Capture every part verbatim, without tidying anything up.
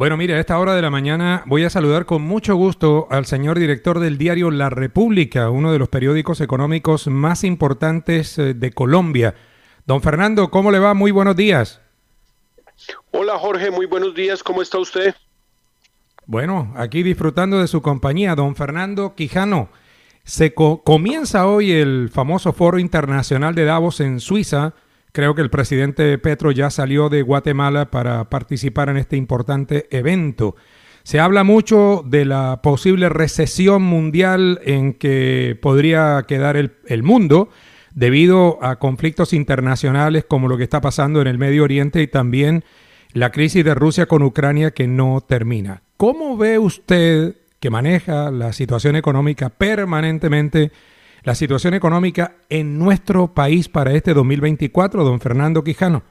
Bueno, mire, a esta hora de la mañana voy a saludar con mucho gusto al señor director del diario La República, uno de los periódicos económicos más importantes eh, de Colombia. Don Fernando, ¿cómo le va? Muy buenos días. Hola Jorge, muy buenos días, ¿cómo está usted? Bueno, aquí disfrutando de su compañía, don Fernando Quijano. Se co- comienza hoy el famoso Foro Internacional de Davos en Suiza. Creo que el presidente Petro ya salió de Guatemala para participar en este importante evento. Se habla mucho de la posible recesión mundial en que podría quedar el, el mundo debido a conflictos internacionales como lo que está pasando en el Medio Oriente y también la crisis de Rusia con Ucrania que no termina. ¿Cómo ve usted, que maneja la situación económica permanentemente, la situación económica en nuestro país para este dos mil veinticuatro, don Fernando Quijano?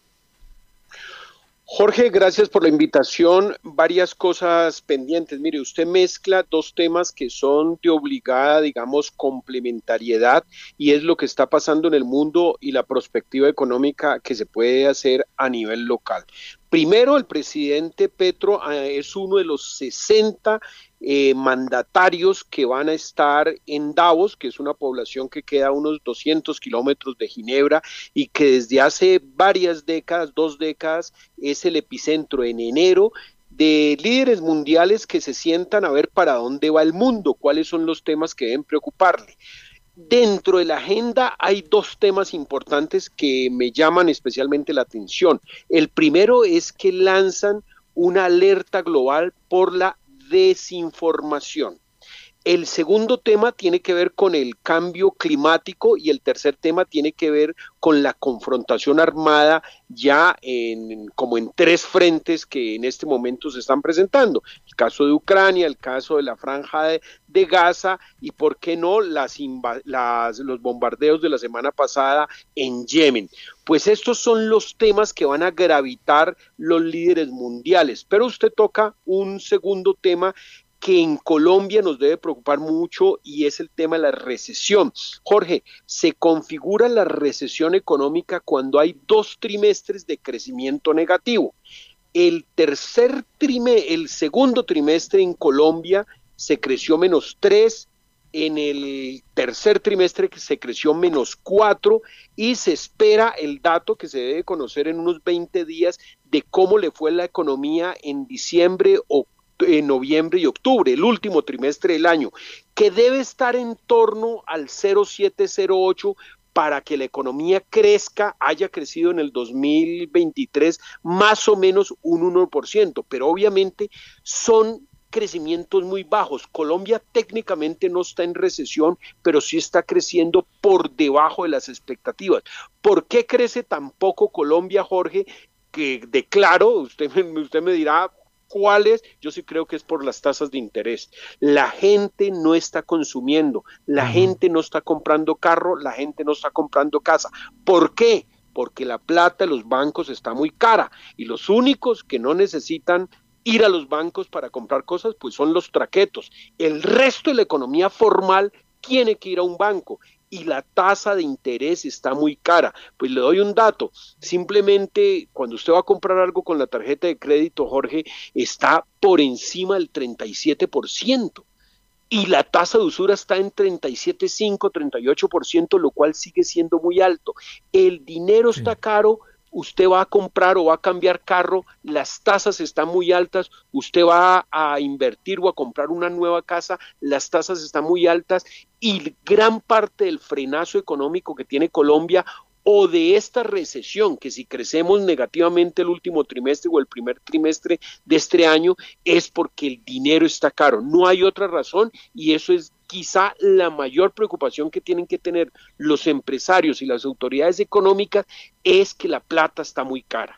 Jorge, gracias por la invitación. Varias cosas pendientes. Mire, usted mezcla dos temas que son de obligada, digamos, complementariedad y es lo que está pasando en el mundo y la perspectiva económica que se puede hacer a nivel local. Primero, el presidente Petro eh, es uno de los sesenta eh, mandatarios que van a estar en Davos, que es una población que queda a unos doscientos kilómetros de Ginebra y que desde hace varias décadas, dos décadas, es el epicentro en enero de líderes mundiales que se sientan a ver para dónde va el mundo, cuáles son los temas que deben preocuparle. Dentro de la agenda hay dos temas importantes que me llaman especialmente la atención. El primero es que lanzan una alerta global por la desinformación. El segundo tema tiene que ver con el cambio climático y el tercer tema tiene que ver con la confrontación armada ya en, como en tres frentes que en este momento se están presentando. El caso de Ucrania, el caso de la franja de, de Gaza y, ¿por qué no?, las, las, los bombardeos de la semana pasada en Yemen. Pues estos son los temas que van a gravitar los líderes mundiales. Pero usted toca un segundo tema que en Colombia nos debe preocupar mucho y es el tema de la recesión. Jorge, se configura la recesión económica cuando hay dos trimestres de crecimiento negativo. El tercer trimestre, el segundo trimestre en Colombia se creció menos tres, en el tercer trimestre se creció menos cuatro y se espera el dato que se debe conocer en unos veinte días de cómo le fue la economía en diciembre o en noviembre y octubre, el último trimestre del año, que debe estar en torno al cero coma siete cero ocho para que la economía crezca, haya crecido en el dos mil veintitrés más o menos un uno por ciento, pero obviamente son crecimientos muy bajos. Colombia técnicamente no está en recesión, pero sí está creciendo por debajo de las expectativas. ¿Por qué crece tan poco Colombia, Jorge? Que declaro, usted, usted me dirá, ¿cuáles? Yo sí creo que es por las tasas de interés. La gente no está consumiendo, la uh-huh. gente no está comprando carro, la gente no está comprando casa. ¿Por qué? Porque la plata de los bancos está muy cara y los únicos que no necesitan ir a los bancos para comprar cosas, pues son los traquetos. El resto de la economía formal tiene que ir a un banco y la tasa de interés está muy cara. Pues le doy un dato, simplemente cuando usted va a comprar algo con la tarjeta de crédito, Jorge, está por encima del treinta y siete por ciento y la tasa de usura está en treinta y siete punto cinco, treinta y ocho por ciento, lo cual sigue siendo muy alto. El dinero sí. está caro. Usted va a comprar o va a cambiar carro, las tasas están muy altas, usted va a invertir o a comprar una nueva casa, las tasas están muy altas y gran parte del frenazo económico que tiene Colombia o de esta recesión, que si crecemos negativamente el último trimestre o el primer trimestre de este año, es porque el dinero está caro. No hay otra razón y eso es quizá la mayor preocupación que tienen que tener los empresarios y las autoridades económicas, es que la plata está muy cara.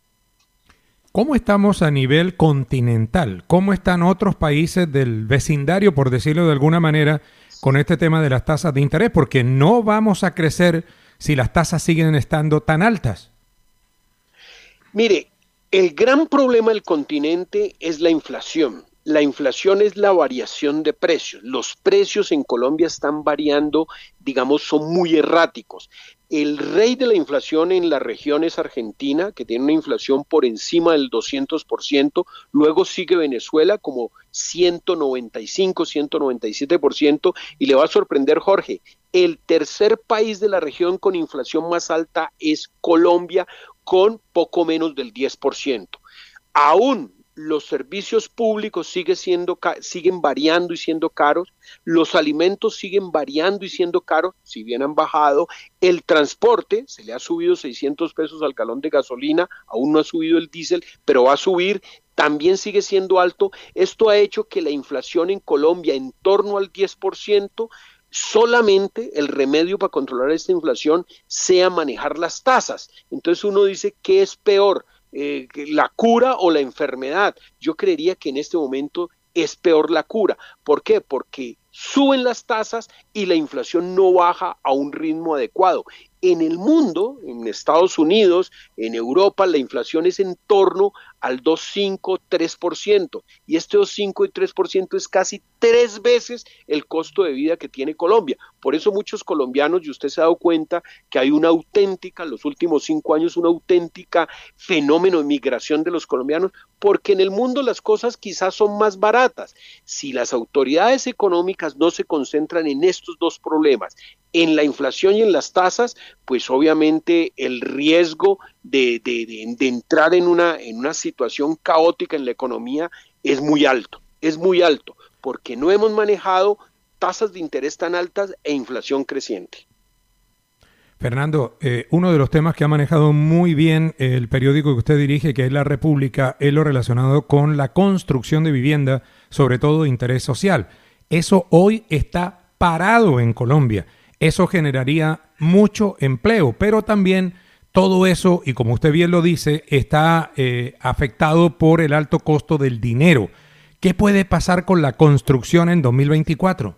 ¿Cómo estamos a nivel continental? ¿Cómo están otros países del vecindario, por decirlo de alguna manera, con este tema de las tasas de interés? Porque no vamos a crecer si las tasas siguen estando tan altas. Mire, el gran problema del continente es la inflación. La inflación es la variación de precios. Los precios en Colombia están variando, digamos, son muy erráticos. El rey de la inflación en la región es Argentina, que tiene una inflación por encima del doscientos por ciento. Luego sigue Venezuela como ciento noventa y cinco, ciento noventa y siete por ciento. Y le va a sorprender, Jorge, el tercer país de la región con inflación más alta es Colombia, con poco menos del diez por ciento. Aún los servicios públicos sigue siendo, siguen variando y siendo caros, los alimentos siguen variando y siendo caros, si bien han bajado, el transporte, se le ha subido seiscientos pesos al galón de gasolina, aún no ha subido el diésel, pero va a subir, también sigue siendo alto. Esto ha hecho que la inflación en Colombia en torno al diez por ciento, solamente el remedio para controlar esta inflación sea manejar las tasas. Entonces uno dice, ¿qué es peor? Eh, la cura o la enfermedad. Yo creería que en este momento es peor la cura. ¿Por qué? Porque suben las tasas y la inflación no baja a un ritmo adecuado. En el mundo, en Estados Unidos, en Europa, la inflación es en torno al dos punto cinco, tres por ciento, y este dos punto cinco y tres por ciento es casi tres veces el costo de vida que tiene Colombia. Por eso muchos colombianos, y usted se ha dado cuenta que hay una auténtica, en los últimos cinco años, una auténtica fenómeno de migración de los colombianos, porque en el mundo las cosas quizás son más baratas. Si las autoridades económicas no se concentran en estos dos problemas, en la inflación y en las tasas, pues obviamente el riesgo de, de, de, de entrar en una, en una situación caótica en la economía es muy alto, es muy alto, porque no hemos manejado tasas de interés tan altas e inflación creciente. Fernando, eh, uno de los temas que ha manejado muy bien el periódico que usted dirige, que es La República, es lo relacionado con la construcción de vivienda, sobre todo de interés social. Eso hoy está parado en Colombia. Eso generaría mucho empleo, pero también todo eso, y como usted bien lo dice, está eh, afectado por el alto costo del dinero. ¿Qué puede pasar con la construcción en dos mil veinticuatro?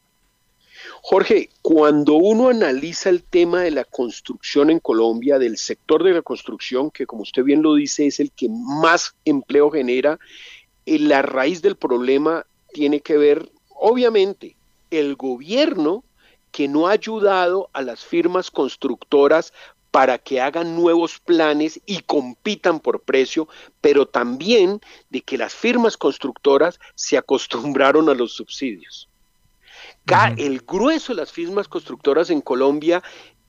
Jorge, cuando uno analiza el tema de la construcción en Colombia, del sector de la construcción, que como usted bien lo dice, es el que más empleo genera, eh, la raíz del problema tiene que ver, obviamente, el gobierno que no ha ayudado a las firmas constructoras para que hagan nuevos planes y compitan por precio, pero también de que las firmas constructoras se acostumbraron a los subsidios. Uh-huh. El grueso de las firmas constructoras en Colombia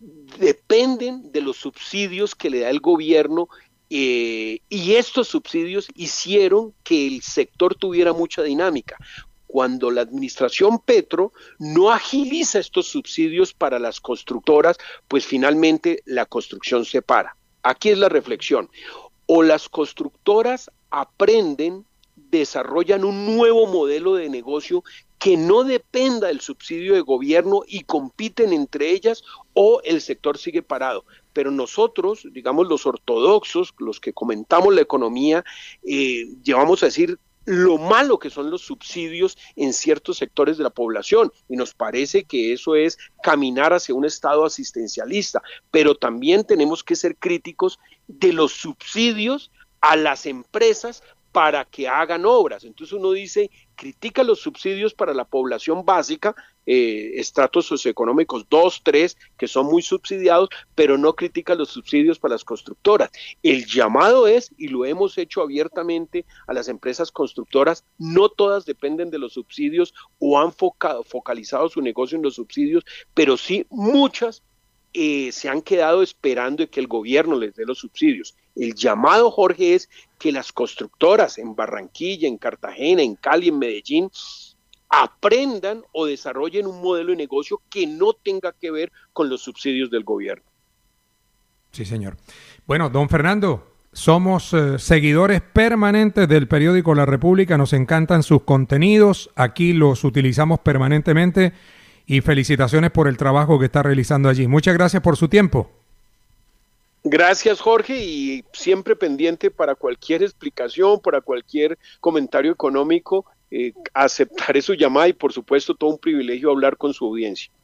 dependen de los subsidios que le da el gobierno, eh, y estos subsidios hicieron que el sector tuviera mucha dinámica. Cuando la administración Petro no agiliza estos subsidios para las constructoras, pues finalmente la construcción se para. Aquí es la reflexión. O las constructoras aprenden, desarrollan un nuevo modelo de negocio que no dependa del subsidio de gobierno y compiten entre ellas, o el sector sigue parado. Pero nosotros, digamos los ortodoxos, los que comentamos la economía, eh, llevamos a decir lo malo que son los subsidios en ciertos sectores de la población, y nos parece que eso es caminar hacia un estado asistencialista, pero también tenemos que ser críticos de los subsidios a las empresas para que hagan obras. Entonces uno dice, critica los subsidios para la población básica, eh, estratos socioeconómicos dos, tres, que son muy subsidiados, pero no critica los subsidios para las constructoras. El llamado es, y lo hemos hecho abiertamente a las empresas constructoras, no todas dependen de los subsidios o han focado, focalizado su negocio en los subsidios, pero sí muchas eh, se han quedado esperando de que el gobierno les dé los subsidios. El llamado, Jorge, es que las constructoras en Barranquilla, en Cartagena, en Cali, en Medellín, aprendan o desarrollen un modelo de negocio que no tenga que ver con los subsidios del gobierno. Sí, señor. Bueno, don Fernando, somos eh, seguidores permanentes del periódico La República, nos encantan sus contenidos, aquí los utilizamos permanentemente y felicitaciones por el trabajo que está realizando allí. Muchas gracias por su tiempo. Gracias, Jorge, y siempre pendiente para cualquier explicación, para cualquier comentario económico, eh, aceptaré su llamada y por supuesto todo un privilegio hablar con su audiencia.